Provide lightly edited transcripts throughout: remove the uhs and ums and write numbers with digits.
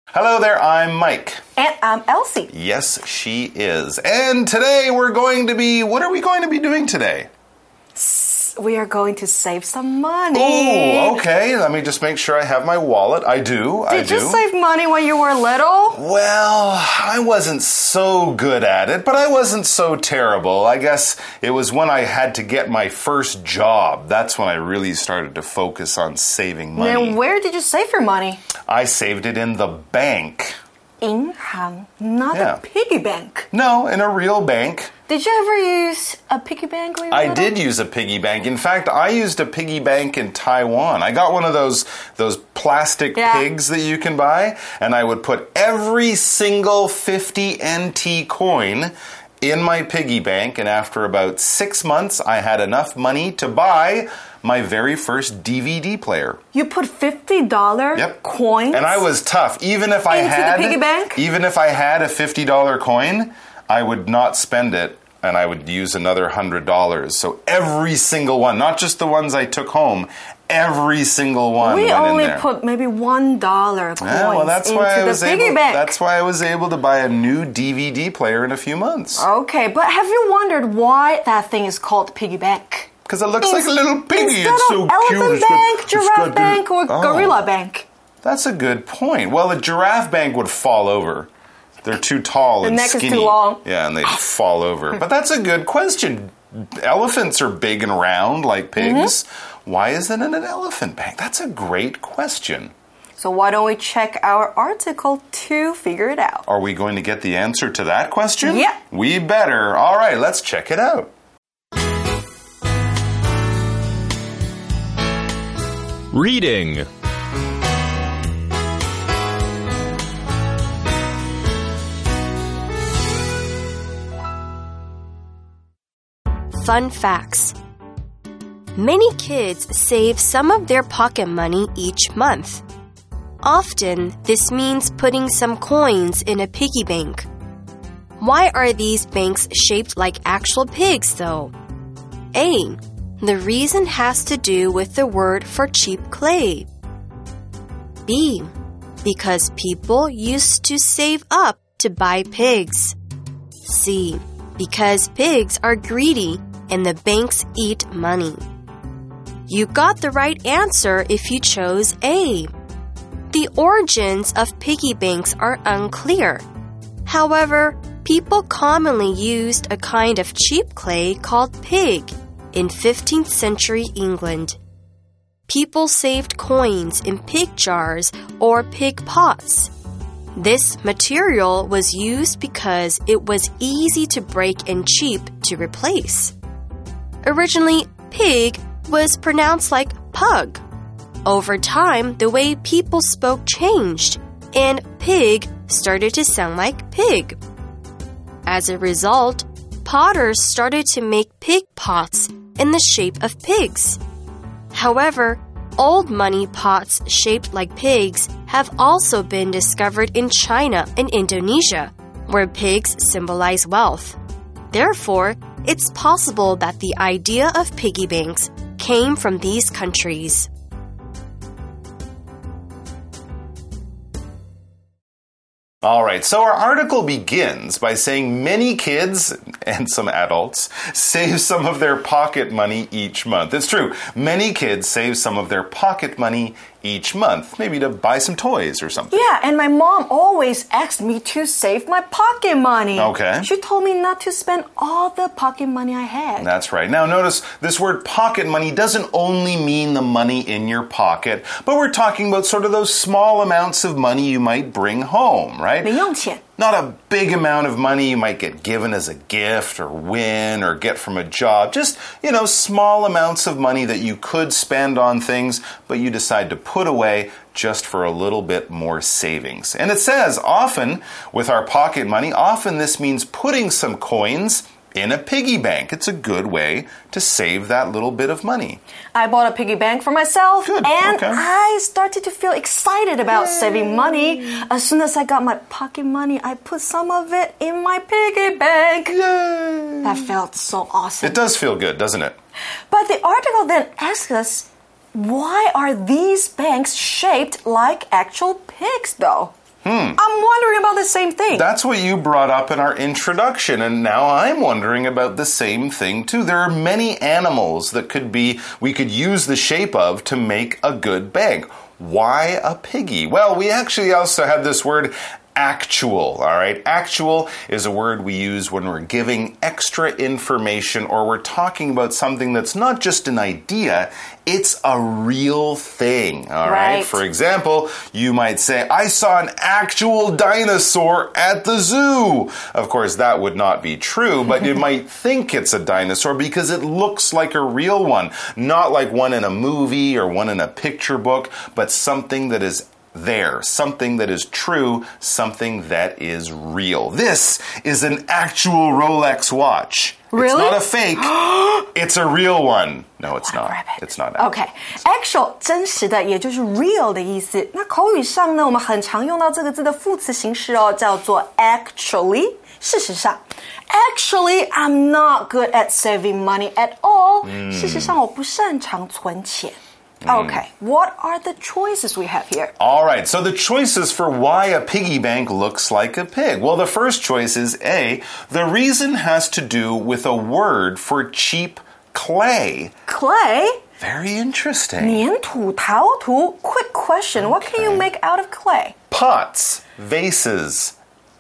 Hello there, I'm Mike. And I'm Elsie. Yes, she is. And today what are we going to be doing today? We are going to save some money. Oh, okay. Let me just make sure I have my wallet. I do. Did you save money when you were little? Well, I wasn't so good at it, but I wasn't so terrible. I guess it was when I had to get my first job. That's when I really started to focus on saving money. Then where did you save your money? I saved it in the bank. 银行, not a piggy bank. No, in a real bank. Did you ever use a piggy bank when you were little? I did use a piggy bank. In fact, I used a piggy bank in Taiwan. I got one of those plastic pigs that you can buy, and I would put every single 50 NT coin in my piggy bank, and after about 6 months, I had enough money to buy my very first DVD player. You put $50 coins? And I was tough. Even if I had the piggy bank? Even if I had a $50 coin, I would not spend it, and I would use another $100. So every single one, not just the ones I took home, every single one went in there. We only put maybe $1 coins that's why I was able to buy a new DVD player in a few months. Okay, but have you wondered why that thing is called piggy bank? Because it looks like a little piggy. It's so cute. Elephant bank, giraffe bank, or gorilla bank. That's a good point. Well, a giraffe bank would fall over. They're too tall and skinny. The neck is too long. Yeah, and they'd fall over. But that's a good question. Elephants are big and round like pigs. Why isn't it an elephant bank? That's a great question. So why don't we check our article to figure it out? Are we going to get the answer to that question? Yeah. We better. All right, let's check it out. Reading. Fun facts. Many kids save some of their pocket money each month. Often, this means putting some coins in a piggy bank. Why are these banks shaped like actual pigs, though? A. The reason has to do with the word for cheap clay. B. Because people used to save up to buy pigs. C. Because pigs are greedy and the banks eat money. You got the right answer if you chose A. The origins of piggy banks are unclear. However, people commonly used a kind of cheap clay called pig in 15th century England. People saved coins in pig jars or pig pots. This material was used because it was easy to break and cheap to replace. Originally, pig was pronounced like pug. Over time, the way people spoke changed, and pig started to sound like pig. As a result, potters started to make pig pots in the shape of pigs. However, old money pots shaped like pigs have also been discovered in China and Indonesia, where pigs symbolize wealth. Therefore, it's possible that the idea of piggy banks came from these countries. All right, so our article begins by saying many kids and some adults save some of their pocket money each month. It's true. Many kids save some of their pocket money each month, maybe to buy some toys or something. Yeah, and my mom always asked me to save my pocket money. Okay. She told me not to spend all the pocket money I had. That's right. Now notice this word pocket money doesn't only mean the money in your pocket, but we're talking about sort of those small amounts of money you might bring home, right? 零用钱. Not a big amount of money you might get given as a gift or win or get from a job. Just, small amounts of money that you could spend on things, but you decide to put away just for a little bit more savings. And it says often with our pocket money, often this means putting some coins in a piggy bank. It's a good way to save that little bit of money. I bought a piggy bank for myself. Good. And okay. I started to feel excited about saving money. As soon as I got my pocket money, I put some of it in my piggy bank. Yay. That felt so awesome. It does feel good, doesn't it? But the article then asks us, why are these banks shaped like actual pigs, though? I'm wondering about the same thing. That's what you brought up in our introduction, and now I'm wondering about the same thing too. There are many animals that we could use the shape of to make a good bank. Why a piggy? Well, we actually also have this word actual, all right? Actual is a word we use when we're giving extra information or we're talking about something that's not just an idea, it's a real thing, all right? For example, you might say, I saw an actual dinosaur at the zoo. Of course, that would not be true, but you might think it's a dinosaur because it looks like a real one, not like one in a movie or one in a picture book, but something that is there, something that is true, something that is real. This is an actual Rolex watch. Really? It's not a fake. It's a real one. No, it's not. It's not. Okay. Actual 真实的也就是 real 的意思。那口语上呢，我们很常用到这个字的副词形式哦，叫做 actually。事实上 Actually, I'm not good at saving money at all. 事实上我不擅长存钱。Okay, what are the choices we have here? All right, so the choices for why a piggy bank looks like a pig. Well, the first choice is A. The reason has to do with a word for cheap clay. Clay? Very interesting. 粘土、陶土. Quick question, what can you make out of clay? Pots, vases,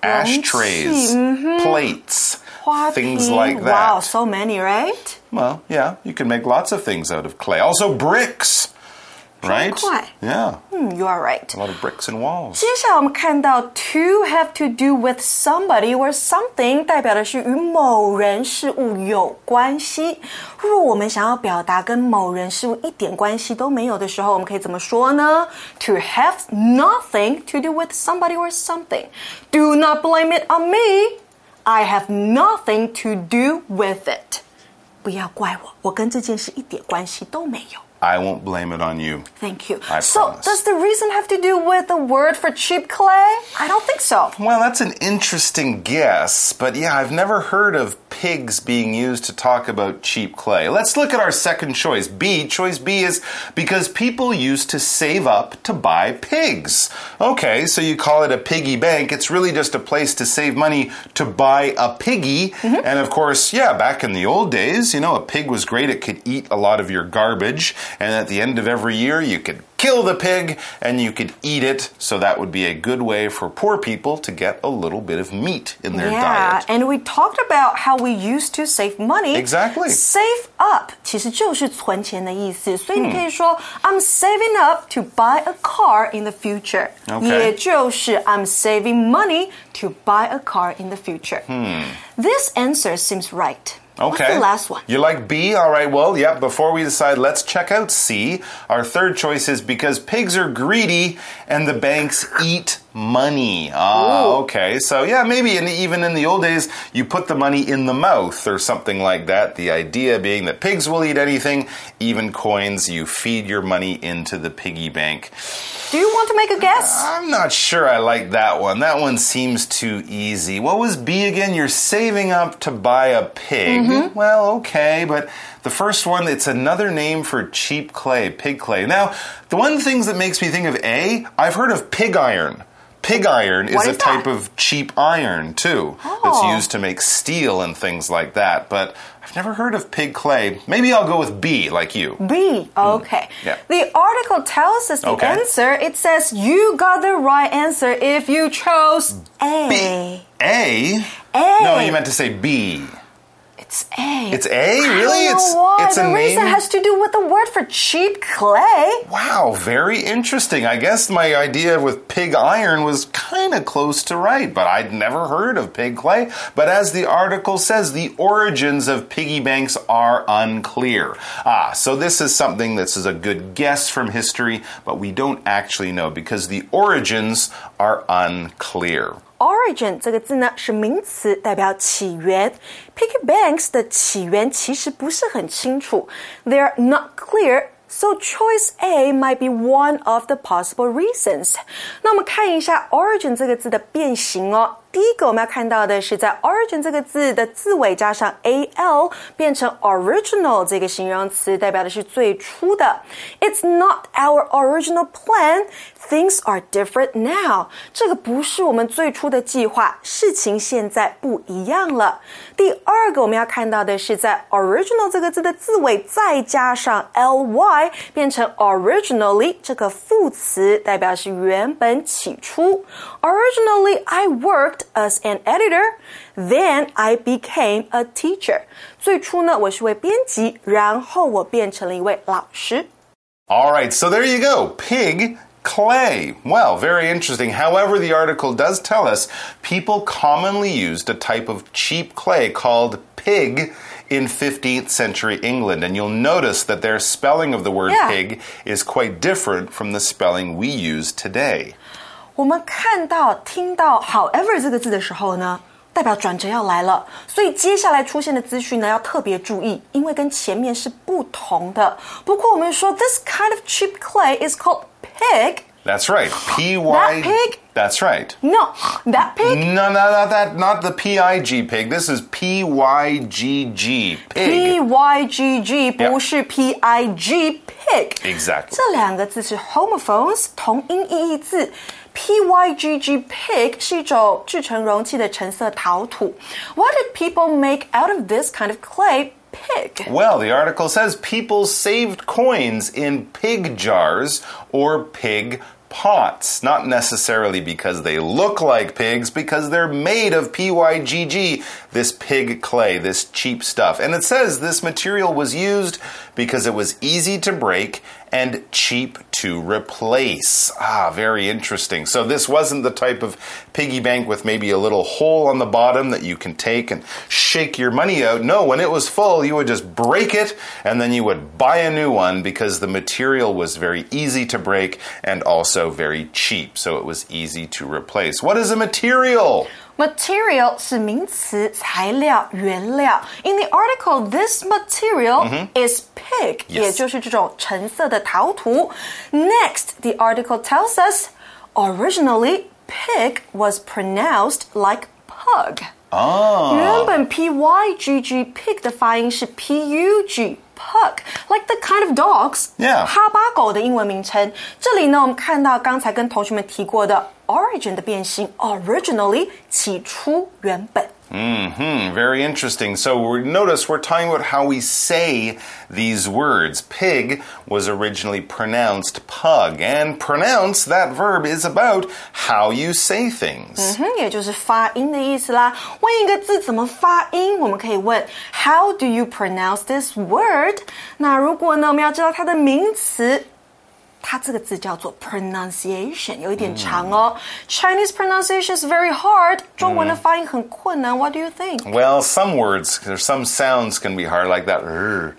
ashtrays, plates, 花瓶, things like that. Wow, so many, right? Well, yeah, you can make lots of things out of clay. Also bricks, right? Yeah. You are right. A lot of bricks and walls. 接下来我们看到 to have to do with somebody or something 代表的是与某人事物有关系。如果我们想要表达跟某人事物一点关系都没有的时候，我们可以怎么说呢？ To have nothing to do with somebody or something. Do not blame it on me. I have nothing to do with it. 不要怪我，我跟这件事一点关系都没有。 I won't blame it on you. Thank you. So, does the reason have to do with the word for cheap clay? I don't think so. Well, that's an interesting guess, but yeah, I've never heard of pigs being used to talk about cheap clay. Let's look at our second choice, B. Choice B is because people used to save up to buy pigs. Okay, so you call it a piggy bank. It's really just a place to save money to buy a piggy. And of course, yeah, back in the old days, you know, a pig was great. It could eat a lot of your garbage. And at the end of every year, you could kill the pig and you could eat it. So that would be a good way for poor people to get a little bit of meat in their diet. And we talked about how we used to save money. Exactly. Save up 其实就是存钱的意思。所以你可以说 I'm saving up to buy a car in the future. Okay. 也就是 I'm saving money to buy a car in the future. This answer seems right. Okay. What's the last one? You like B? All right, well, yeah, before we decide, let's check out C. Our third choice is because pigs are greedy and the banks eat money. Okay. So, yeah, maybe even in the old days, you put the money in the mouth or something like that. The idea being that pigs will eat anything, even coins. You feed your money into the piggy bank. Do you want to make a guess? I'm not sure I like that one. That one seems too easy. What was B again? You're saving up to buy a pig. Well, okay, but the first one, it's another name for cheap clay, pig clay. Now, the one thing that makes me think of A, I've heard of pig iron. Pig iron is a type of cheap iron, too. That's used to make steel and things like that. But I've never heard of pig clay. Maybe I'll go with B, like you. B, okay. Yeah. The article tells us the answer. It says you got the right answer if you chose A. B. A? A. No, you meant to say B. It's A. It's A? Really? I don't know why. It's a name? The reason has to do with the word for cheap clay. Wow, very interesting. I guess my idea with pig iron was kind of close to right, but I'd never heard of pig clay. But as the article says, the origins of piggy banks are unclear. So this is something that is a good guess from history, but we don't actually know because the origins are unclear. Origin 这个字呢是名词，代表起源。Piggy banks 的起源其实不是很清楚。They're not clear. So choice A might be one of the possible reasons. 那我们看一下 origin 这个字的变形哦。 第一个我们要看到的是在 origin 这个字的字尾加上 al 变成 original 这个形容词，代表的是最初的。It's not our original plan. Things are different now. 这个不是我们最初的计划，事情现在不一样了。第二个我们要看到的是在 original 这个字的字尾再加上 ly 变成 originally 这个副词，代表是原本起初。Originally, I worked as an editor. Then I became a teacher. 最初呢，我是位编辑，然后我变成了一位老师。 All right, so there you go. Pig, clay. Well, very interesting. However, the article does tell us people commonly used a type of cheap clay called pig in 15th century England. And you'll notice that their spelling of the word pig is quite different from the spelling we use today. 我们看到、听到 however 这个字的时候呢，代表转折要来了，所以接下来出现的资讯呢要特别注意，因为跟前面是不同的。不过我们说 this kind of cheap clay is called pig. That's right. That pig? That's right. No, that pig? No, not the P-I-G pig. This is P-Y-G-G, pig. P-Y-G-G 不是 P-I-G pig. Exactly. 这两个字是 homophones 同音异义字。P-Y-G-G pig 是一种制成容器的橙色陶土。What did people make out of this kind of clay pig? Well, the article says people saved coins in pig jars or pig pots. Not necessarily because they look like pigs, because they're made of P-Y-G-G, this pig clay, this cheap stuff. And it says this material was used because it was easy to break and cheap to replace. Ah, very interesting. So this wasn't the type of piggy bank with maybe a little hole on the bottom that you can take and shake your money out. No, when it was full, you would just break it and then you would buy a new one because the material was very easy to break and also very cheap. So it was easy to replace. What is a material? Material 是名词，材料、原料。In the article, this material is pig, 也就是这种橙色的陶土。Next, the article tells us, originally, pig was pronounced like pug. 原本 P-Y-G-G pig 的发音是 P-U-G pug, like the kind of dogs. 哈巴狗的英文名称。这里呢，我们看到刚才跟同学们提过的 origin 的变形 originally 起初原本。 Very interesting. So notice we're talking about how we say these words. Pig was originally pronounced pug. And pronounce, that verb, is about how you say things. 也就是发音的意思啦。问一个字怎么发音，我们可以问 How do you pronounce this word? 那如果呢，我们要知道它的名词，它这个字叫做 pronunciation， 有一点长哦。Chinese pronunciation is very hard. 中文的发音很困难。What do you think? Well, some words, some sounds can be hard, like that.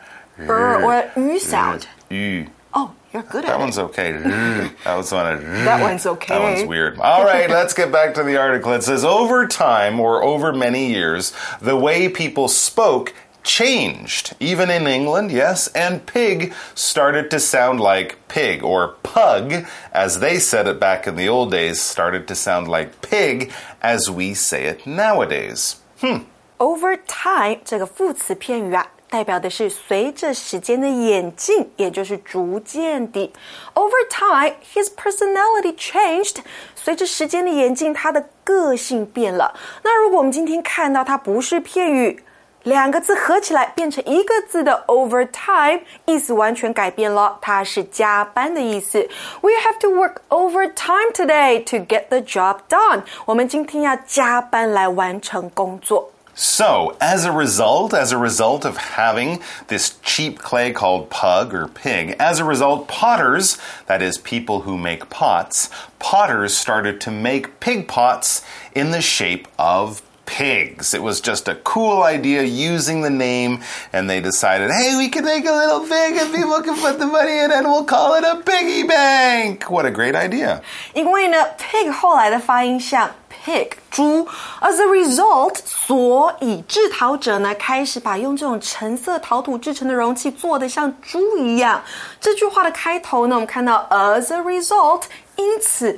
Or ü sound. Oh, you're good at that it. One's okay. That one's okay. That one's weird. All right, let's get back to the article. It says, over time, or over many years, the way people spoke changed. Even in England, yes, and pig started to sound like pig, or pug, as they said it back in the old days, started to sound like pig, as we say it nowadays. Over time 这个副词片语啊，代表的是随着时间的演进，也就是逐渐地。Over time, his personality changed. 随着时间的演进，他的个性变了。那如果我们今天看到它不是片语，两个字合起来变成一个字的 overtime， 意思完全改变了，它是加班的意思。We have to work overtime today to get the job done. 我们今天要加班来完成工作。 So, as a result of having this cheap clay called pug or pig, as a result, potters, that is people who make pots, potters started to make pig pots in the shape of pigs. It was just a cool idea using the name, and they decided, hey, we can make a little pig and people can put the money in and we'll call it a piggy bank. What a great idea. 因为呢 pig 后来的发音像 pig 猪 as a result 所以制陶者呢开始把用这种橙色陶土制成的容器做得像猪一样。这句话的开头呢我们看到 as a result 因此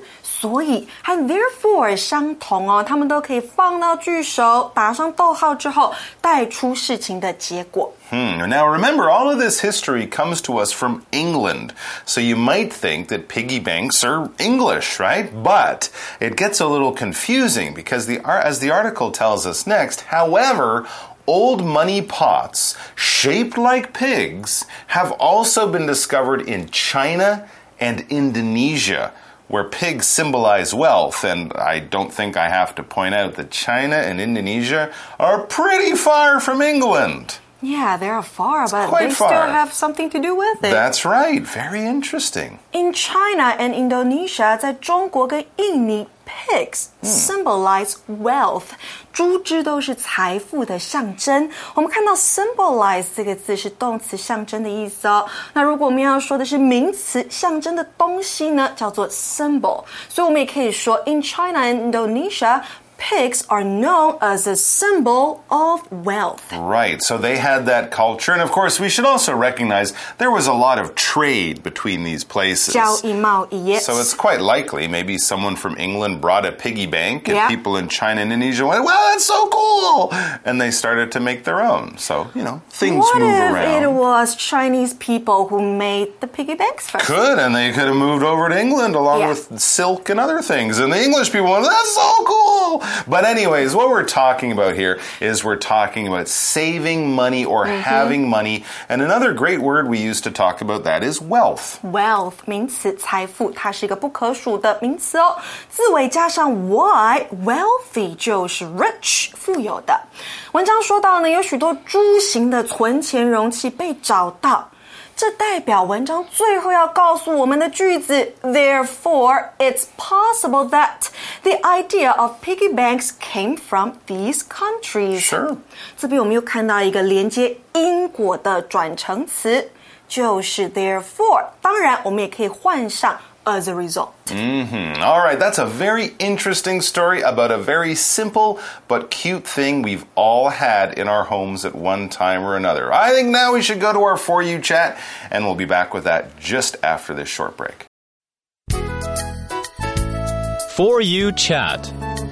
所以和 therefore 相同哦，它们都可以放到句首，打上逗号之后，带出事情的结果。 Now remember, all of this history comes to us from England. So you might think that piggy banks are English, right? But it gets a little confusing because as the article tells us next, however, old money pots shaped like pigs have also been discovered in China and Indonesia, where pigs symbolize wealth. And I don't think I have to point out that China and Indonesia are pretty far from England. Yeah, they're far, but quite they far. still have something to do with it. That's right. Very interesting. In China and Indonesia, 在中国跟印尼 pigs symbolize wealth. 猪只都是财富的象征。我们看到 symbolize 这个字是动词象征的意思哦。那如果我们要说的是名词象征的东西呢，叫做 symbol. 所以我们也可以说 in China and Indonesia, pigs are known as a symbol of wealth. Right, so they had that culture. And of course, we should also recognize there was a lot of trade between these places. 交易贸易 yes. So it's quite likely maybe someone from England brought a piggy bank and Yeah. people in China and Indonesia went, well, that's so cool! And they started to make their own. So, things What move if around. it was Chinese people who made the piggy banks first? Could, and they could have moved over to England along Yeah. with silk and other things. And the English people went, that's so cool! But anyways, what we're talking about here is we're talking about saving money or having money. And another great word we use to talk about that is wealth. Wealth 名词财富，它是一个不可数的名词哦。字尾加上 y wealthy 就是 rich 富有的。文章说到呢，有许多猪形的存钱容器被找到。这代表文章最后要告诉我们的句子 Therefore, it's possible that the idea of piggy banks came from these countries. Sure. 这边我们又看到一个连接因果的转成词，就是 therefore。当然，我们也可以换上 as a result. All right, that's a very interesting story about a very simple but cute thing we've all had in our homes at one time or another. I think now we should go to our For You chat, and we'll be back with that just after this short break. For You chat.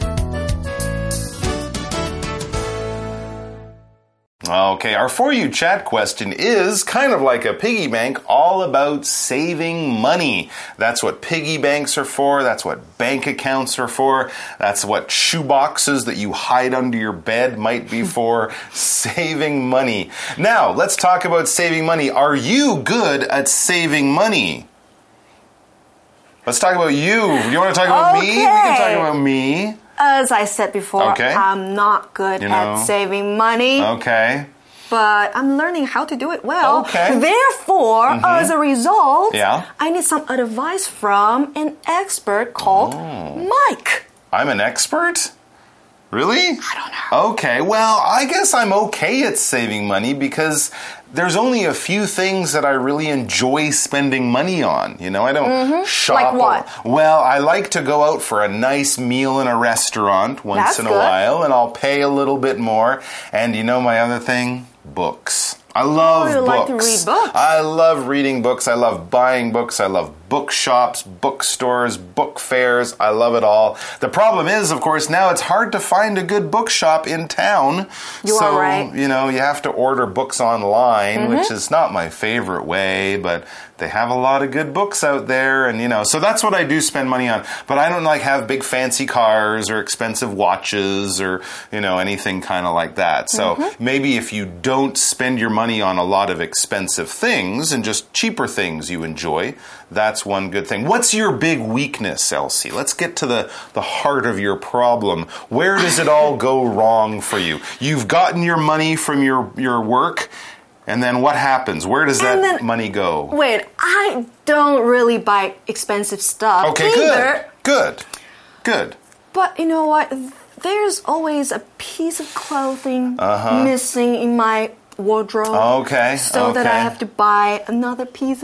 Okay, our For You chat question is kind of like a piggy bank, all about saving money. That's what piggy banks are for. That's what bank accounts are for. That's what shoe boxes that you hide under your bed might be for. Saving money. Now, let's talk about saving money. Are you good at saving money? Let's talk about you. Do you want to talk about me? We can talk about me. As I said before, Okay. I'm not good at saving money. Okay. But I'm learning how to do it well. Okay. Therefore, as a result, Yeah. I need some advice from an expert called Mike. I'm an expert? Really? I don't know. Okay, well, I guess I'm okay at saving money because there's only a few things that I really enjoy spending money on. I don't shop. Like what? Well, I like to go out for a nice meal in a restaurant once That's in a good. while, and I'll pay a little bit more. And my other thing? Books. I love you books. like to read books. I love reading books. I love buying books. I love bookshops, bookstores, book fairs. I love it all. The problem is, of course, now it's hard to find a good bookshop in town. You are right. You have to order books online, which is not my favorite way, but they have a lot of good books out there. And, so that's what I do spend money on. But I don't have big fancy cars or expensive watches or, anything kind of like that. So maybe if you don't spend your money on a lot of expensive things and just cheaper things you enjoy, that's one good thing. What's your big weakness, Elsie? Let's get to the heart of your problem. Where does it all go wrong for you? You've gotten your money from your work, and then what happens? Where does that money go? Wait, I don't really buy expensive stuff Okay, either. Good. But you know what? There's always a piece of clothing missing in my wardrobe. Okay. So that I have to buy another piece.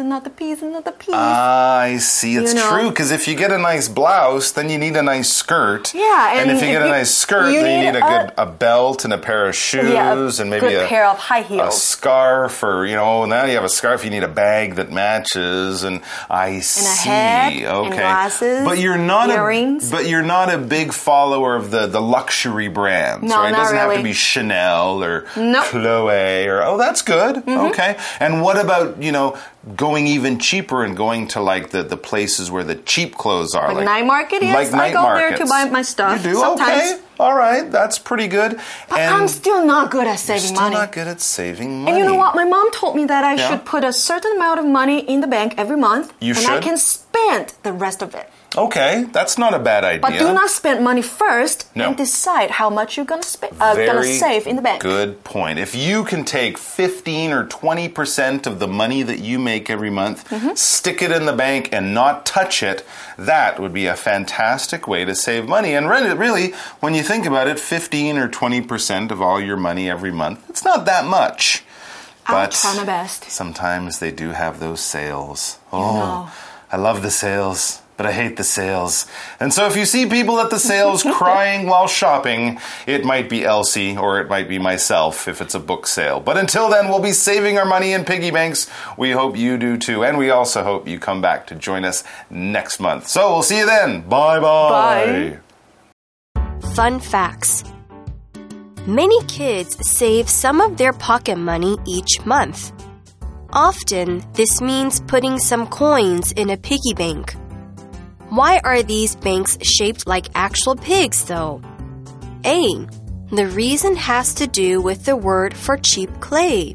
I see. It's You know? true, because if you get a nice blouse, then you need a nice skirt. Yeah, and if you get a nice skirt, you then you need need a belt and a pair of shoes and maybe good pair of high a heels. scarf, or now you have a scarf, you need a bag that matches. And I see. hat, okay. and glasses, but you're not earrings. But you're not a big follower of the luxury brands, No, right? It not doesn't have to really. be Chanel or Nope. Chloe or that's good. Okay. And what about, going even cheaper and going to like the places where the cheap clothes are? Like night market, yes. Like night I go markets. there to buy my stuff. You do? Sometimes. Okay. All right. That's pretty good. But and I'm still not good at saving still money. not good at saving money. And you know what? My mom told me that I Yeah. should put a certain amount of money in the bank every month. You and I should. can spend the rest of it. Okay. That's not a bad idea. But do not spend money first No. and decide how much you're gonna save in the bank. Good point. If you can take 15 or 20% of the money that you make every month, stick it in the bank and not touch it, that would be a fantastic way to save money. And really, when you think about it, 15 or 20% of all your money every month, it's not that much. I'll But try my best. sometimes they do have those sales. know. I love the sales, but I hate the sales. And so if you see people at the sales crying while shopping, it might be Elsie or it might be myself if it's a book sale. But until then, we'll be saving our money in piggy banks. We hope you do too. And we also hope you come back to join us next month. So we'll see you then. Bye-bye. Bye. Fun facts. Many kids save some of their pocket money each month. Often, this means putting some coins in a piggy bank. Why are these banks shaped like actual pigs, though? A. The reason has to do with the word for cheap clay.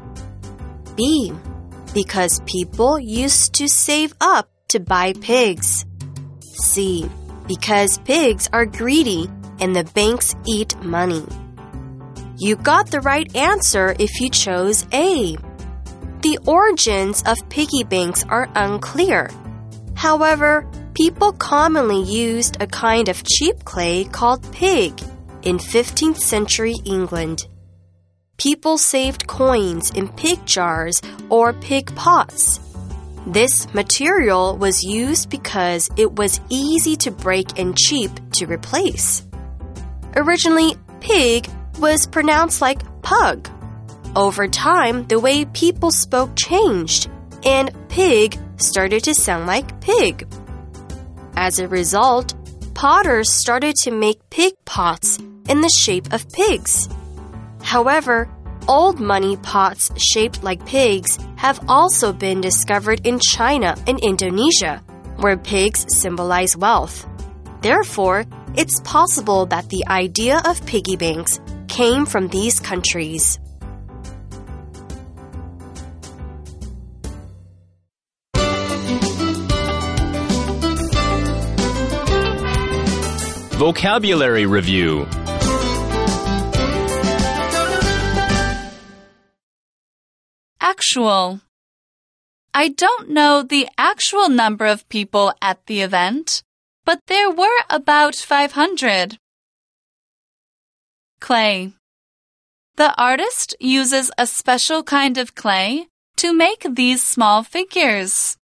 B. Because people used to save up to buy pigs. C. Because pigs are greedy and the banks eat money. You got the right answer if you chose A. The origins of piggy banks are unclear. However, people commonly used a kind of cheap clay called pig in 15th century England. People saved coins in pig jars or pig pots. This material was used because it was easy to break and cheap to replace. Originally, pig was pronounced like pug. Over time, the way people spoke changed, and pig started to sound like pig. As a result, potters started to make pig pots in the shape of pigs. However, old money pots shaped like pigs have also been discovered in China and Indonesia, where pigs symbolize wealth. Therefore, it's possible that the idea of piggy banks came from these countries. Vocabulary Review. Actual. I don't know the actual number of people at the event, but there were about 500. Clay. The artist uses a special kind of clay to make these small figures.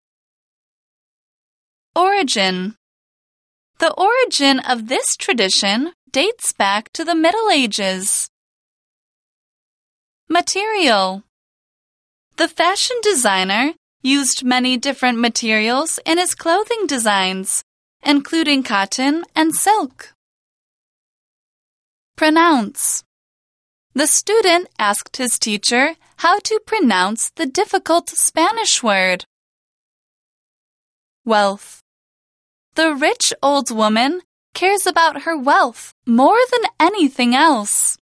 Origin. The origin of this tradition dates back to the Middle Ages. Material. The fashion designer used many different materials in his clothing designs, including cotton and silk. Pronounce. The student asked his teacher how to pronounce the difficult Spanish word. Wealth. The rich old woman cares about her wealth more than anything else.